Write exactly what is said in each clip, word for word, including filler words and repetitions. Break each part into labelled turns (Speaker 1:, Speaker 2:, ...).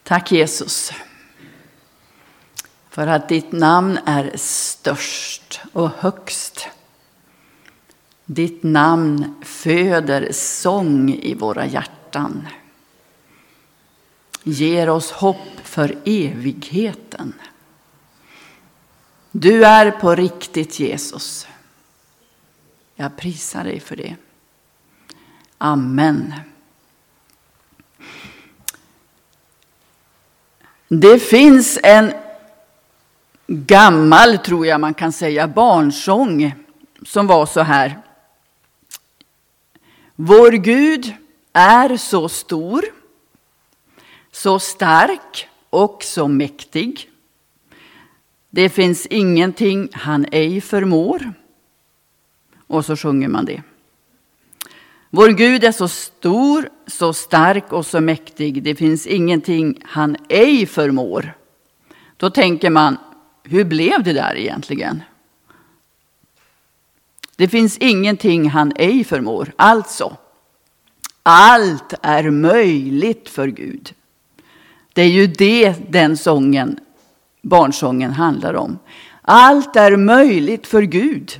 Speaker 1: Tack Jesus, för att ditt namn är störst och högst. Ditt namn föder sång i våra hjärtan. Ger oss hopp för evigheten. Du är på riktigt Jesus. Jag prisar dig för det. Amen. Det finns en gammal, tror jag man kan säga, barnsång som var så här. Vår Gud är så stor, så stark och så mäktig. Det finns ingenting han ej förmår. Och så sjunger man det. Vår Gud är så stor, så stark och så mäktig. Det finns ingenting han ej förmår. Då tänker man, hur blev det där egentligen? Det finns ingenting han ej förmår. Alltså, allt är möjligt för Gud. Det är ju det den sången, barnsången handlar om. Allt är möjligt för Gud.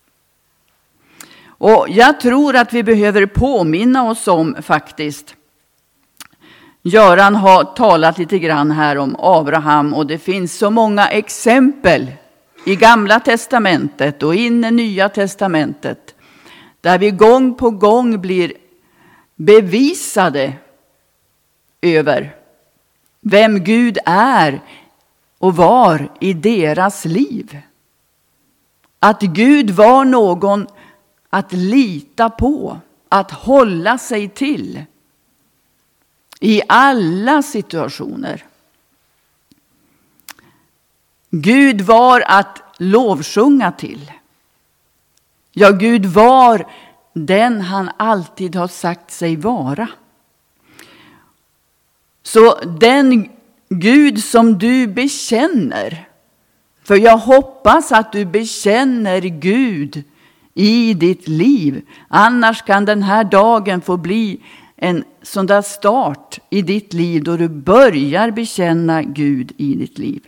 Speaker 1: Och jag tror att vi behöver påminna oss om faktiskt. Göran har talat lite grann här om Abraham och det finns så många exempel i Gamla testamentet och in i Nya testamentet. Där vi gång på gång blir bevisade över vem Gud är och var i deras liv. Att Gud var någon att lita på, att hålla sig till i alla situationer. Gud var att lovsjunga till. Ja, Gud var den han alltid har sagt sig vara. Så den Gud som du bekänner, för jag hoppas att du bekänner Gud i ditt liv. Annars kan den här dagen få bli en sån där start i ditt liv då du börjar bekänna Gud i ditt liv.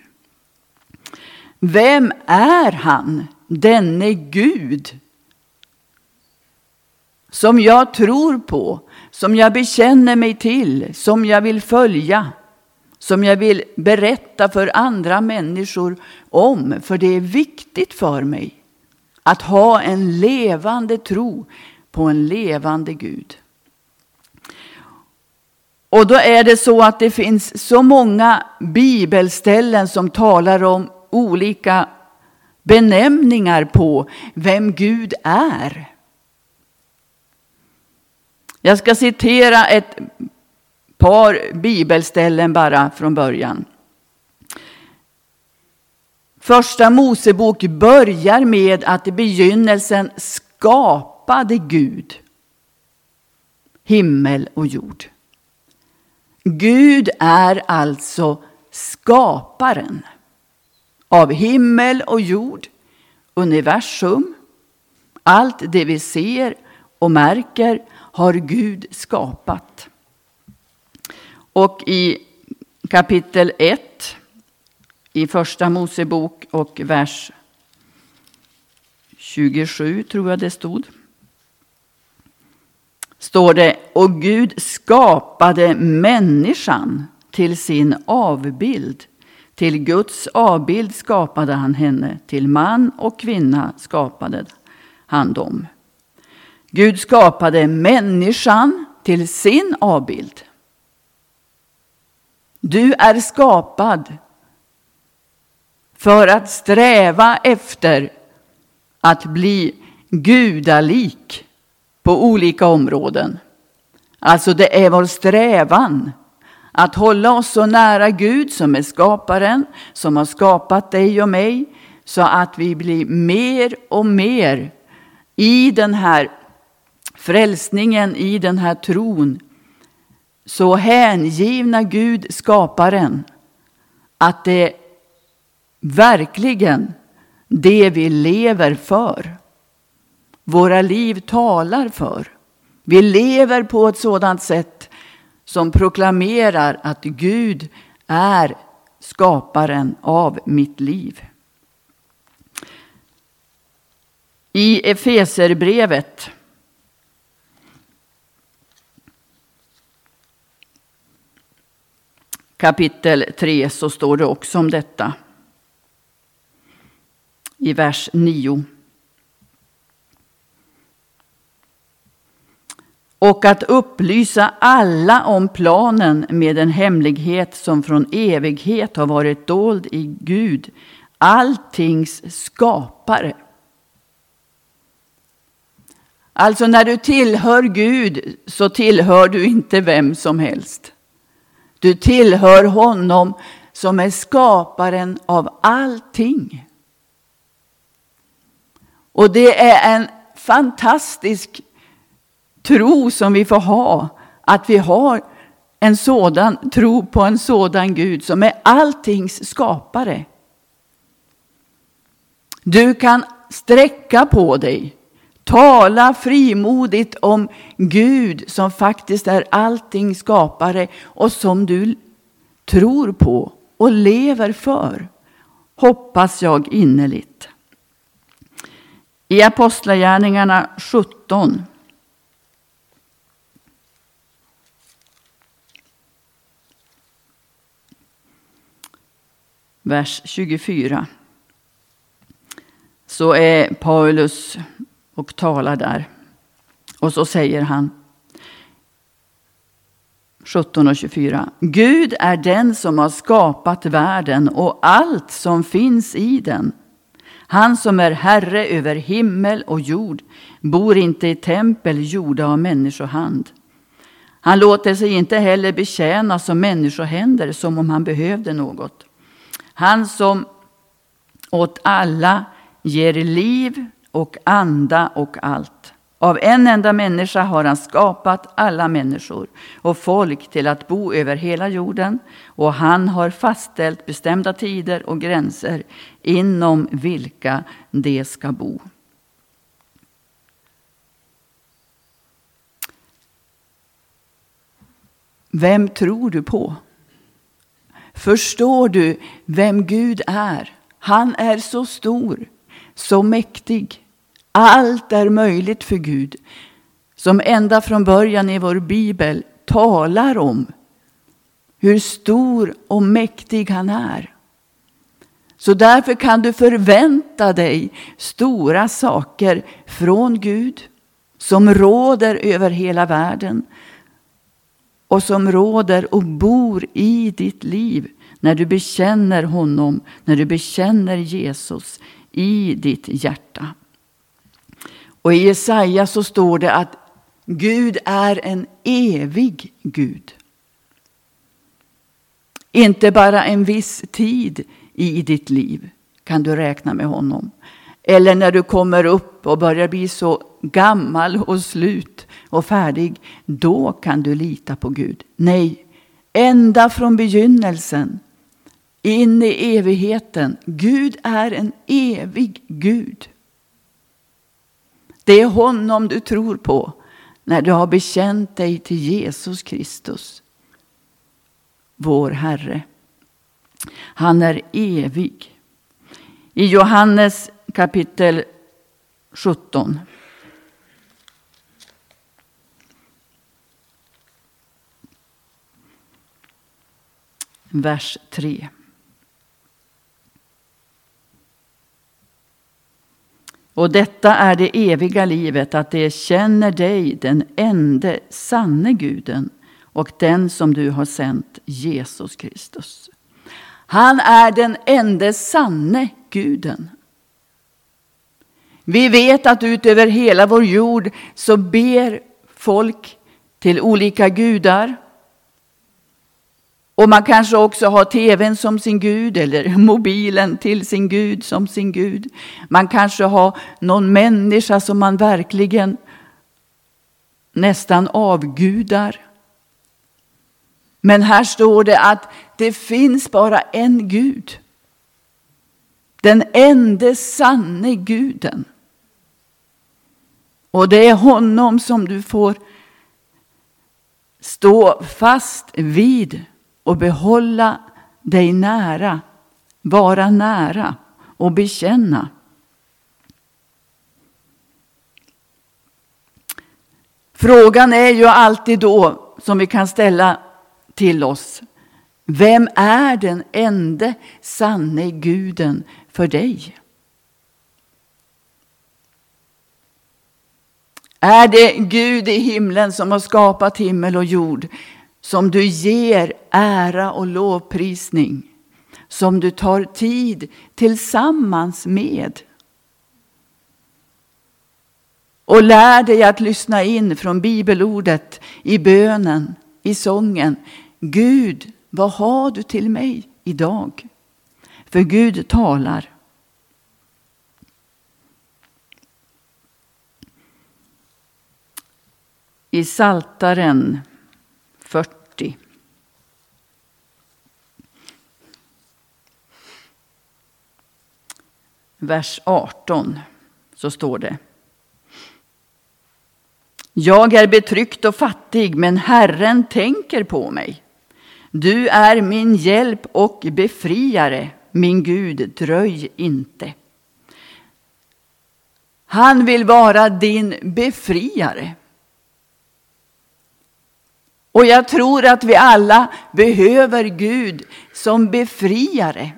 Speaker 1: Vem är han, denne Gud, som jag tror på, som jag bekänner mig till, som jag vill följa, som jag vill berätta för andra människor om, för det är viktigt för mig att ha en levande tro på en levande Gud. Och då är det så att det finns så många bibelställen som talar om olika benämningar på vem Gud är. Jag ska citera ett par bibelställen bara från början. Första Mosebok börjar med att i begynnelsen skapade Gud himmel och jord. Gud är alltså skaparen av himmel och jord, universum. Allt det vi ser och märker har Gud skapat. Och i kapitel ett i första Mosebok och vers tjugosju tror jag det stod. Står det, och Gud skapade människan till sin avbild. Till Guds avbild skapade han henne. Till man och kvinna skapade han dem. Gud skapade människan till sin avbild. Du är skapad för att sträva efter att bli gudalik på olika områden. Alltså det är vår strävan att hålla oss så nära Gud som är skaparen, som har skapat dig och mig, så att vi blir mer och mer i den här frälsningen, i den här tron, så hängivna Gud skaparen, att det verkligen det vi lever för. Våra liv talar för. Vi lever på ett sådant sätt som proklamerar att Gud är skaparen av mitt liv. I Efeserbrevet kapitel tre så står det också om detta. I vers nio. Och att upplysa alla om planen med en hemlighet som från evighet har varit dold i Gud, alltings skapare. Alltså när du tillhör Gud så tillhör du inte vem som helst. Du tillhör honom som är skaparen av allting. Och det är en fantastisk tro som vi får ha. Att vi har en sådan tro på en sådan Gud som är alltings skapare. Du kan sträcka på dig. Tala frimodigt om Gud som faktiskt är allting skapare och som du tror på och lever för. Hoppas jag innerligt. I Apostlagärningarna sjutton. Vers tjugofyra. Så är Paulus och talar där. Och så säger han sjutton och tjugofyra. Gud är den som har skapat världen och allt som finns i den. Han som är herre över himmel och jord bor inte i tempel gjorda av människohand. Han låter sig inte heller betjäna som människohänder som om han behövde något. Han som åt alla ger liv och anda och allt. Av en enda människa har han skapat alla människor och folk till att bo över hela jorden. Och han har fastställt bestämda tider och gränser inom vilka de ska bo. Vem tror du på? Förstår du vem Gud är? Han är så stor, så mäktig. Allt är möjligt för Gud. Som ända från början i vår bibel talar om hur stor och mäktig han är. Så därför kan du förvänta dig stora saker från Gud som råder över hela världen. Och som råder och bor i ditt liv när du bekänner honom, när du bekänner Jesus i ditt hjärta. Och i Jesaja så står det att Gud är en evig Gud. Inte bara en viss tid i ditt liv kan du räkna med honom. Eller när du kommer upp och börjar bli så gammal och slut och färdig, då kan du lita på Gud. Nej, ända från begynnelsen in i evigheten. Gud är en evig Gud. Det är honom du tror på när du har bekänt dig till Jesus Kristus, vår Herre. Han är evig. I Johannes kapitel sjutton. Vers tre. Och detta är det eviga livet, att det känner dig, den ende sanne Guden, och den som du har sänt, Jesus Kristus. Han är den ende sanne Guden. Vi vet att utöver hela vår jord så ber folk till olika gudar. Och man kanske också har tvn som sin gud eller mobilen till sin gud som sin gud. Man kanske har någon människa som man verkligen nästan avgudar. Men här står det att det finns bara en Gud. Den enda sanne Guden. Och det är honom som du får stå fast vid och behålla dig nära, vara nära och bekänna. Frågan är ju alltid då som vi kan ställa till oss: vem är den enda sanne guden för dig? Är det Gud i himlen som har skapat himmel och jord, som du ger ära och lovprisning, som du tar tid tillsammans med? Och lär dig att lyssna in från bibelordet, i bönen, i sången. Gud, vad har du till mig idag? För Gud talar. I Psaltaren fyrtio. Vers arton så står det: jag är betryckt och fattig, men Herren tänker på mig. Du är min hjälp och befriare, min Gud, dröj inte. Han vill vara din befriare. Och jag tror att vi alla behöver Gud som befriare.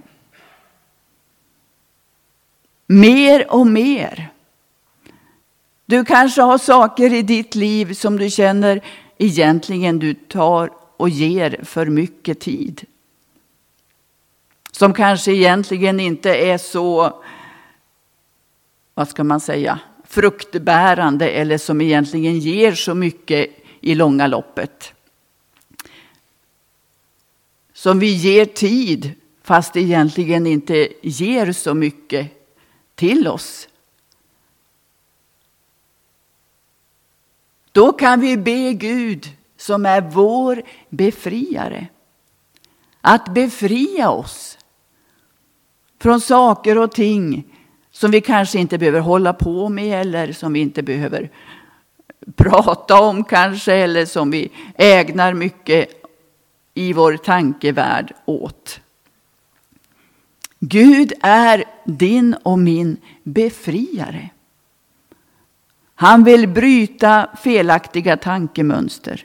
Speaker 1: Mer och mer. Du kanske har saker i ditt liv som du känner egentligen du tar och ger för mycket tid. Som kanske egentligen inte är så, vad ska man säga, fruktbärande, eller som egentligen ger så mycket i långa loppet. Som vi ger tid fast det egentligen inte ger så mycket till oss. Då kan vi be Gud, som är vår befriare, att befria oss från saker och ting som vi kanske inte behöver hålla på med, eller som vi inte behöver prata om kanske, eller som vi ägnar mycket i vår tankevärld åt. Gud är din och min befriare. Han vill bryta felaktiga tankemönster.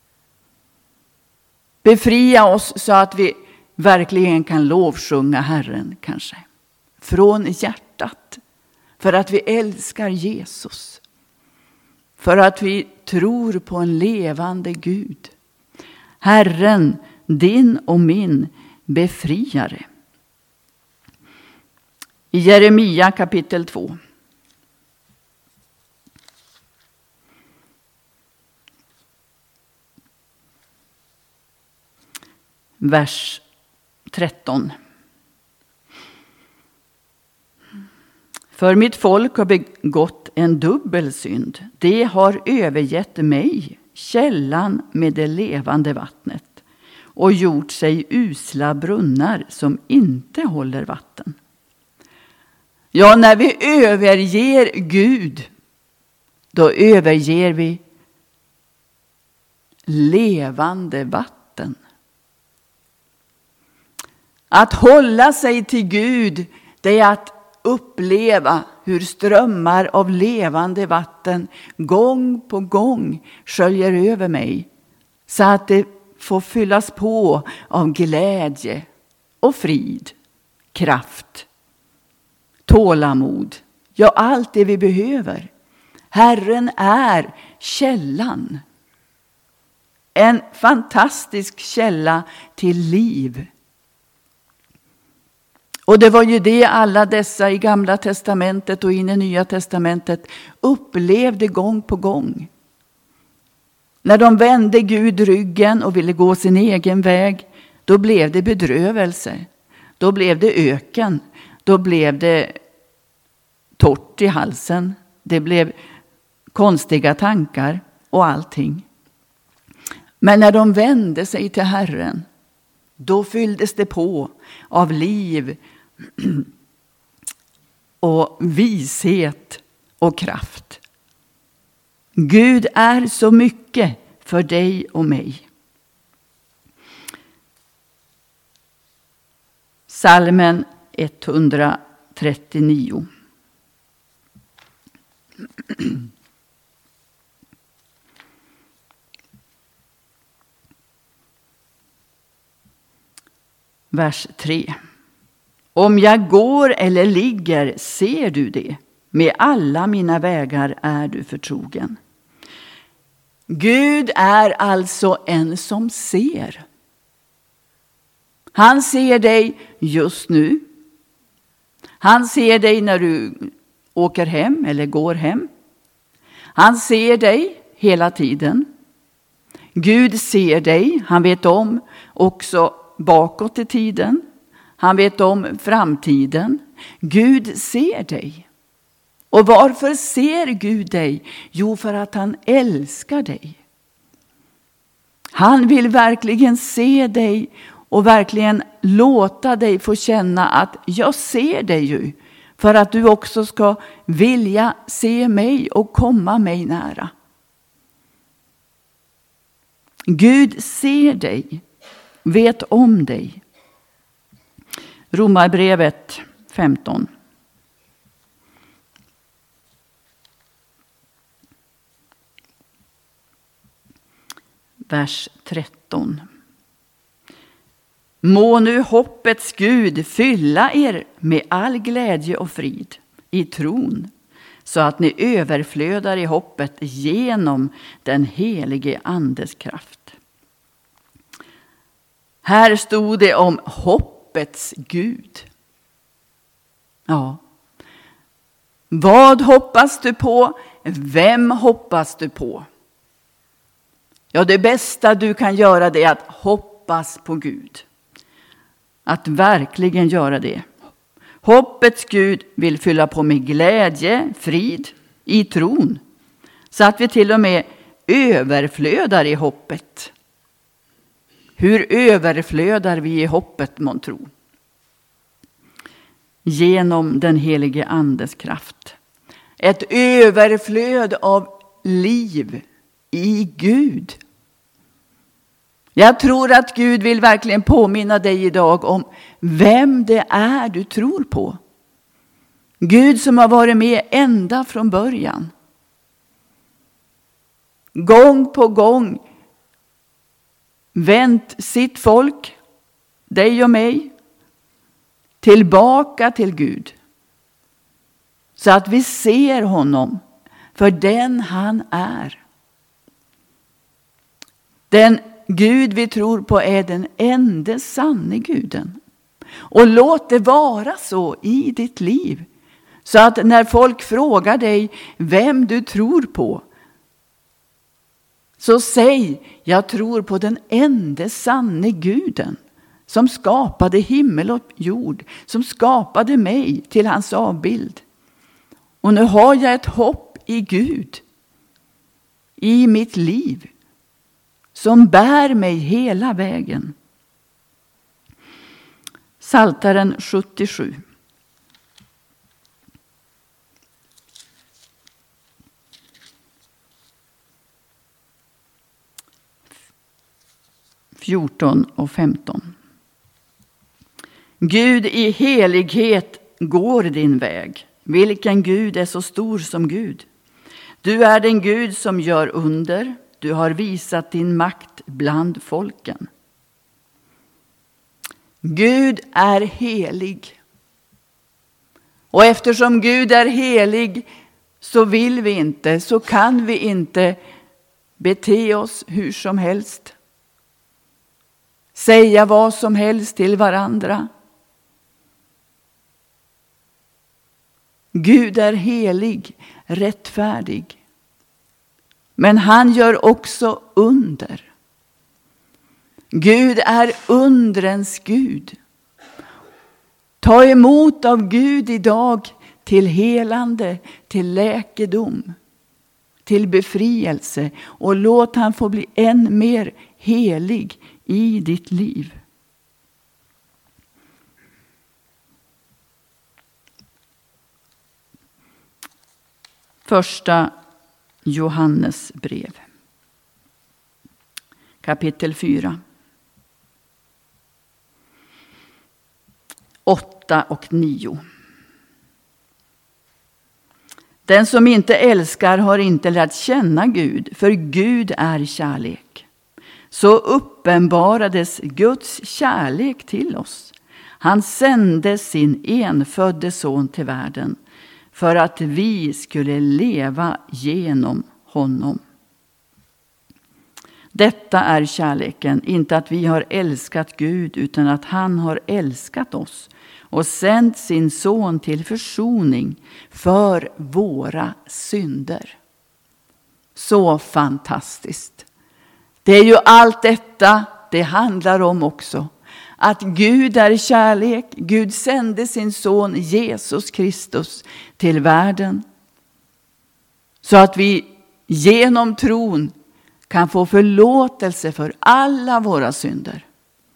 Speaker 1: Befria oss så att vi verkligen kan lovsjunga Herren kanske. Från hjärtat. För att vi älskar Jesus. För att vi tror på en levande Gud. Herren, din och min befriare. I Jeremia kapitel två. Vers tretton. För mitt folk har begått en dubbel synd. Det har övergett mig, källan med det levande vattnet, och gjort sig usla brunnar som inte håller vatten. Ja, när vi överger Gud, då överger vi levande vatten. Att hålla sig till Gud, det är att uppleva hur strömmar av levande vatten gång på gång sköljer över mig, så att det får fyllas på av glädje och frid, kraft, tålamod. Ja, allt det vi behöver. Herren är källan. En fantastisk källa till liv. Och det var ju det alla dessa i Gamla testamentet och in i Nya testamentet upplevde gång på gång. När de vände Gud ryggen och ville gå sin egen väg, då blev det bedrövelse. Då blev det öken. Då blev det torrt i halsen. Det blev konstiga tankar och allting. Men när de vände sig till Herren, då fylldes det på av liv och vishet och kraft. Gud är så mycket för dig och mig. Psalmen etthundratrettionio. Vers tre. Om jag går eller ligger, ser du det. Med alla mina vägar är du förtrogen. Gud är alltså en som ser. Han ser dig just nu. Han ser dig när du åker hem eller går hem. Han ser dig hela tiden. Gud ser dig. Han vet om också bakåt i tiden. Han vet om framtiden. Gud ser dig. Och varför ser Gud dig? Jo, för att han älskar dig. Han vill verkligen se dig och verkligen låta dig få känna att jag ser dig ju. För att du också ska vilja se mig och komma mig nära. Gud ser dig, vet om dig. Romarbrevet femton. Vers tretton. Må nu hoppets Gud fylla er med all glädje och frid i tron, så att ni överflödar i hoppet genom den helige andes kraft. Här stod det om hoppets Gud. Ja. Vad hoppas du på? Vem hoppas du på? Ja, det bästa du kan göra det är att hoppas på Gud. Att verkligen göra det. Hoppets Gud vill fylla på med glädje, frid i tron. Så att vi till och med överflödar i hoppet. Hur överflödar vi i hoppet, man tror? Genom den helige andes kraft. Ett överflöd av liv i Gud. Jag tror att Gud vill verkligen påminna dig idag om vem det är du tror på. Gud som har varit med ända från början. Gång på gång vänt sitt folk, dig och mig, tillbaka till Gud. Så att vi ser honom för den han är. Den Gud vi tror på är den enda sanne Guden. Och låt det vara så i ditt liv. Så att när folk frågar dig vem du tror på, så säg, jag tror på den enda sanne Guden. Som skapade himmel och jord. Som skapade mig till hans avbild. Och nu har jag ett hopp i Gud. I mitt liv. Som bär mig hela vägen. Psaltaren sjuttiosju. fjorton och femton. Gud i helighet går din väg. Vilken Gud är så stor som Gud? Du är den Gud som gör under. Du har visat din makt bland folken. Gud är helig. Och eftersom Gud är helig så vill vi inte, så kan vi inte bete oss hur som helst. Säga vad som helst till varandra. Gud är helig, rättfärdig. Men han gör också under. Gud är undrens Gud. Ta emot av Gud idag till helande, till läkedom, till befrielse. Och låt han få bli än mer helig i ditt liv. Första Johannes brev. kapitel fyra. åtta och nio. Den som inte älskar har inte lärt känna Gud, för Gud är kärlek. Så uppenbarades Guds kärlek till oss. Han sände sin enfödde son till världen för att vi skulle leva genom honom. Detta är kärleken, inte att vi har älskat Gud utan att han har älskat oss och sänt sin son till försoning för våra synder. Så fantastiskt. Det är ju allt detta det handlar om också. Att Gud är kärlek. Gud sände sin son Jesus Kristus till världen. Så att vi genom tron kan få förlåtelse för alla våra synder.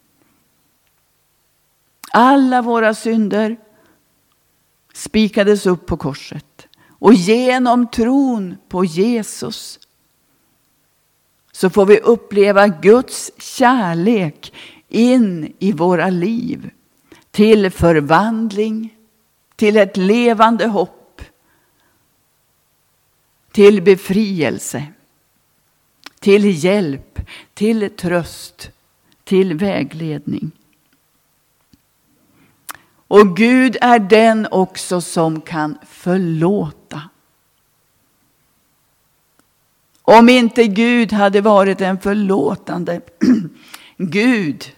Speaker 1: Alla våra synder spikades upp på korset. Och genom tron på Jesus så får vi uppleva Guds kärlek in i våra liv. Till förvandling, till ett levande hopp, till befrielse, till hjälp, till tröst, till vägledning. Och Gud är den också som kan förlåta. Om inte Gud hade varit en förlåtande Gud,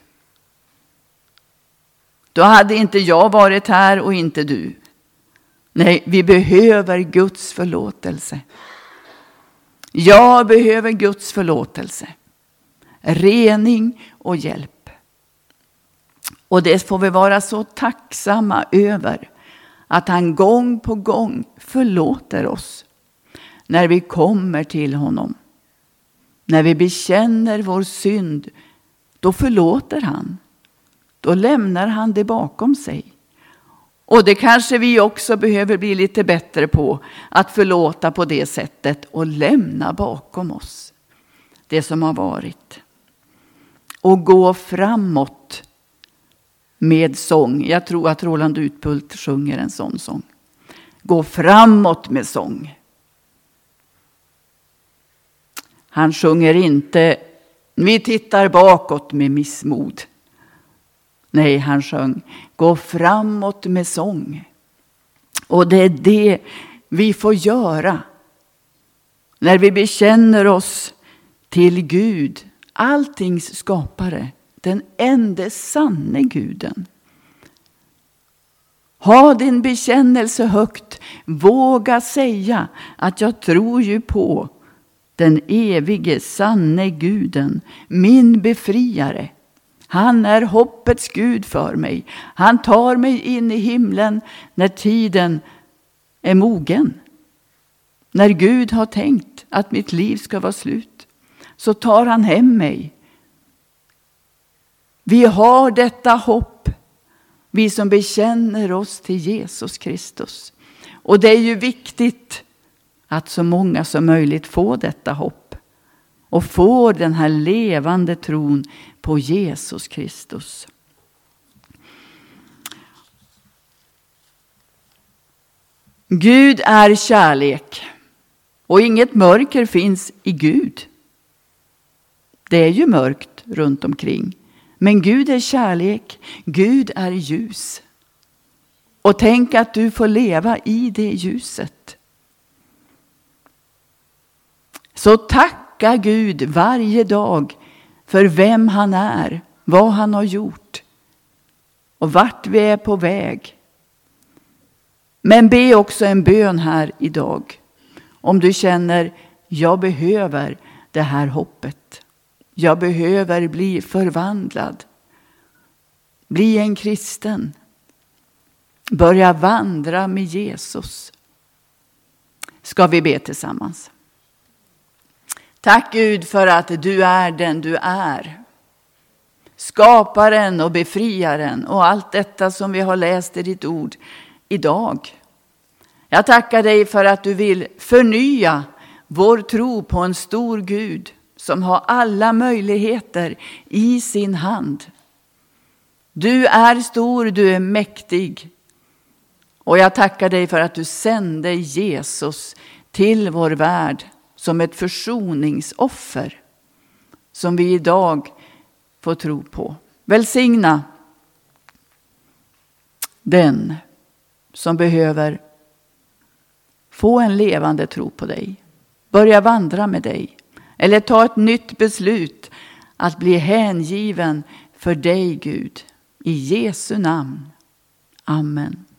Speaker 1: då hade inte jag varit här och inte du. Nej, vi behöver Guds förlåtelse. Jag behöver Guds förlåtelse, rening och hjälp. Och det får vi vara så tacksamma över, att han gång på gång förlåter oss när vi kommer till honom. När vi bekänner vår synd, då förlåter han. Då lämnar han det bakom sig. Och det kanske vi också behöver bli lite bättre på, att förlåta på det sättet och lämna bakom oss det som har varit. Och gå framåt med sång. Jag tror att Roland Utbult sjunger en sån sång. Gå framåt med sång. Han sjunger inte, vi tittar bakåt med missmod. Nej, han sjöng, gå framåt med sång. Och det är det vi får göra när vi bekänner oss till Gud, alltings skapare, den enda sanne Guden. Ha din bekännelse högt, våga säga att jag tror ju på den evige sanne Guden, min befriare. Han är hoppets Gud för mig. Han tar mig in i himlen när tiden är mogen. När Gud har tänkt att mitt liv ska vara slut, så tar han hem mig. Vi har detta hopp, vi som bekänner oss till Jesus Kristus. Och det är ju viktigt att så många som möjligt får detta hopp. Och får den här levande tron på Jesus Kristus. Gud är kärlek. Och inget mörker finns i Gud. Det är ju mörkt runt omkring. Men Gud är kärlek. Gud är ljus. Och tänk att du får leva i det ljuset. Så tacka Gud varje dag för vem han är, vad han har gjort och vart vi är på väg. Men be också en bön här idag. Om du känner, jag behöver det här hoppet. Jag behöver bli förvandlad. Bli en kristen. Börja vandra med Jesus. Ska vi be tillsammans. Tack Gud för att du är den du är. Skaparen och befriaren och allt detta som vi har läst i ditt ord idag. Jag tackar dig för att du vill förnya vår tro på en stor Gud som har alla möjligheter i sin hand. Du är stor, du är mäktig. Och jag tackar dig för att du sände Jesus till vår värld som ett försoningsoffer som vi idag får tro på. Välsigna den som behöver få en levande tro på dig. Börja vandra med dig. Eller ta ett nytt beslut att bli hängiven för dig, Gud. I Jesu namn. Amen.